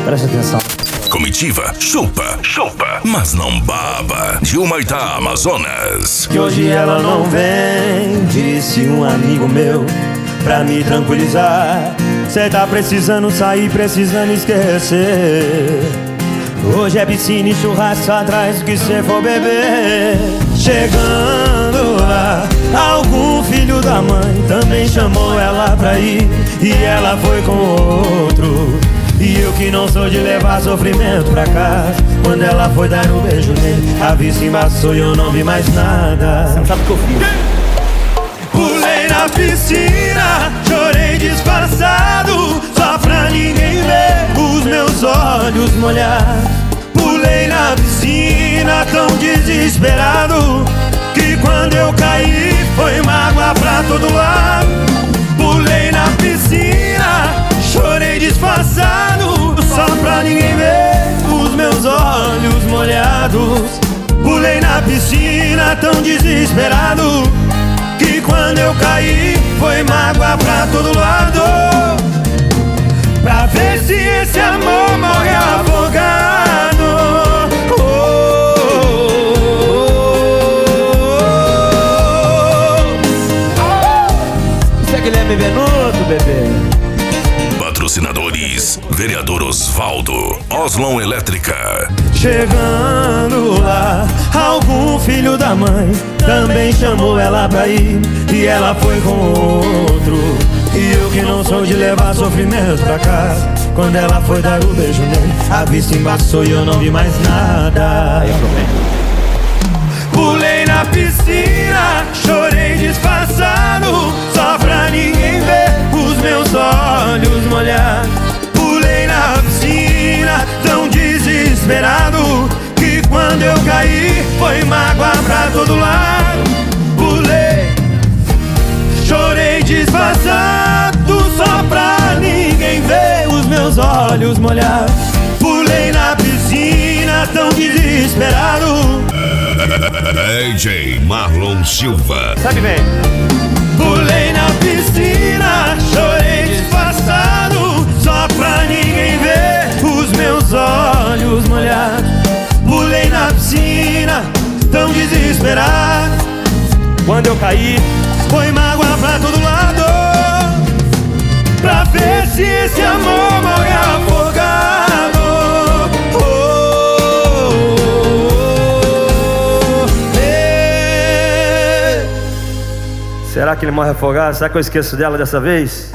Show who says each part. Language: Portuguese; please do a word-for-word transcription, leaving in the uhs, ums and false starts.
Speaker 1: Presta atenção.
Speaker 2: Comitiva, chupa, chupa, mas não baba. De Humaitá, Amazonas.
Speaker 1: Que hoje ela não vem, disse um amigo meu, pra me tranquilizar. Cê tá precisando sair, precisando esquecer. Hoje é piscina e churrasco atrás do que cê for beber. Chegando lá, algum filho da mãe também chamou ela pra ir, e ela foi com outro. E eu que não sou de levar sofrimento pra casa, quando ela foi dar um beijo nele, a vista embaçou e eu não vi mais nada. Você não sabe o que eu fiz. Pulei na piscina, chorei disfarçado, só pra ninguém ver os meus olhos molhados. Pulei na piscina tão desesperado, que quando eu caí foi mágoa pra todo lado. Pulei na piscina, chorei disfarçado, só pra ninguém ver os meus olhos molhados. Pulei na piscina tão desesperado, que quando eu caí foi mágoa pra todo lado. Pra ver se esse amor morre afogado. Oh, oh, oh. Isso é Guilherme Venuto, bebê.
Speaker 2: Patrocinadores: Vereador Osvaldo, Oslon Elétrica.
Speaker 1: Chegando lá, algum filho da mãe também chamou ela pra ir, e ela foi com outro. E eu que não sou de levar sofrimento pra casa, quando ela foi dar o beijo nele, a vista embaçou e eu não vi mais nada. Pulei na piscina, chorei disfarçado, só pra ninguém ver os meus olhos molhados. Pulei na piscina tão desesperado, que quando eu caí foi mágoa pra todo lado. Pulei, chorei disfarçado, só pra ninguém ver os meus olhos molhados. Pulei na piscina tão desesperado.
Speaker 2: D J Marlon Silva.
Speaker 1: Sabe bem. Pulei na piscina, chorei disfarçado, só pra ninguém ver os meus olhos molhados. Pulei na piscina tão desesperado, quando eu caí foi mágoa pra todo lado. Pra ver se esse amor morre afogado. Oh, oh, oh, eh. Será que ele morre afogado? Será que eu esqueço dela dessa vez?